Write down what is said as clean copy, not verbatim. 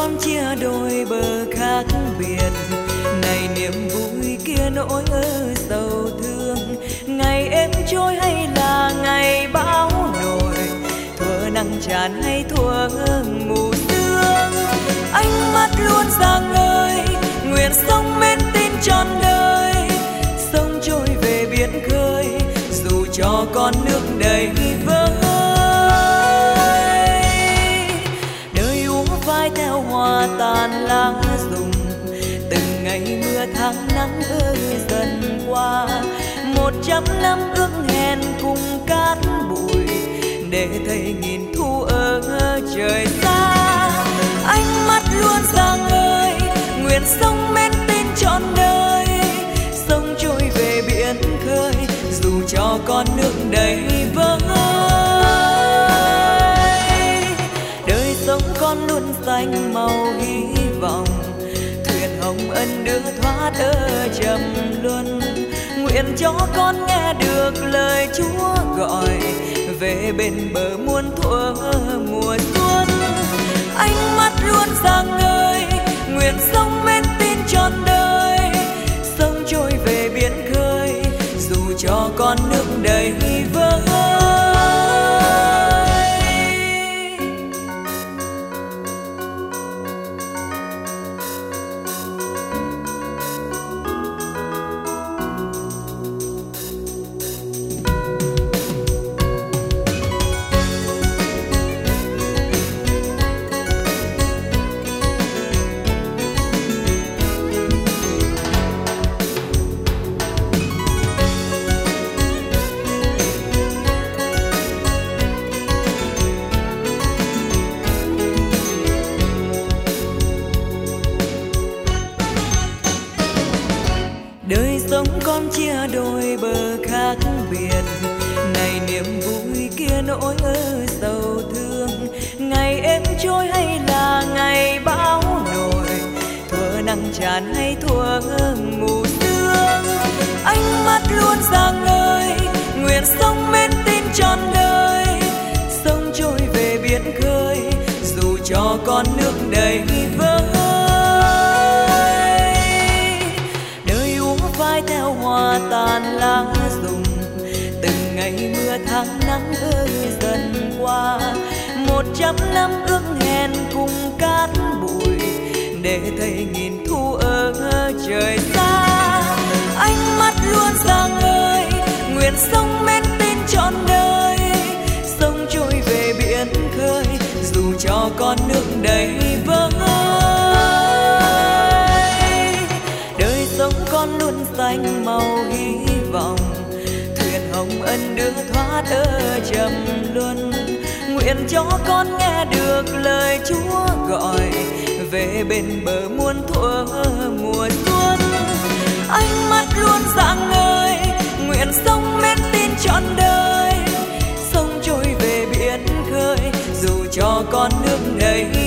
con chia đôi bờ khác biệt, này niềm vui kia nỗi sầu thương. Ngày êm trôi hay là ngày bão nổi, thuở nắng tràn hay thuở mù sương. Ánh mắt luôn sáng ngời, nguyện sống mến tin trọn đời. Sông trôi về biển khơi, dù cho con nước đầy vơi. Đời uống phai theo hoa tàn lá rụng, từng ngày mưa tháng nắng ơi dần qua. 100 năm ước hẹn cùng cát bụi, để thấy nghìn thu ở trời xa. Ánh mắt luôn sáng ngời, nguyện sống mến tin trọn đời. Sông trôi về biển khơi, dù cho con nước đầy vơi. Đời sống con luôn xanh màu hy vọng, thuyền hồng ân đưa thoát ở trầm luân. Nguyện cho con nghe được lời Chúa gọi, về bên bờ muôn thuở mùa xuân. Ánh mắt luôn sáng ngời, nguyện sống mến tin trọn đời. Sông trôi về biển khơi, dù cho con nước đầy vơi. Đời sống con chia đôi bờ khác biệt, này niềm vui kia nỗi sầu thương. Ngày êm trôi hay là ngày bão nổi, thuở nắng tràn hay thuở mù sương. Ánh mắt luôn sáng ngời, nguyện sống mến tin trọn đời. Sông trôi về biển khơi, dù cho con nước đầy vơi. Phai theo hoa tàn lá rụng, từng ngày mưa tháng nắng ơi dần qua. 100 năm ước hẹn cùng cát bụi, để thấy nghìn thu ở trời xa. Ánh mắt luôn sáng ngời, nguyện sống mến tin trọn đời. Sông trôi về biển khơi, dù cho con nước đầy vơi. Sống con luôn xanh màu hy vọng, thuyền hồng ân đưa thoát ở trầm luân. Nguyện cho con nghe được lời Chúa gọi, về bên bờ muôn thuở mùa xuân. Ánh mắt luôn sáng ngời, nguyện sống mến tin trọn đời. Sông trôi về biển khơi, dù cho con nước đầy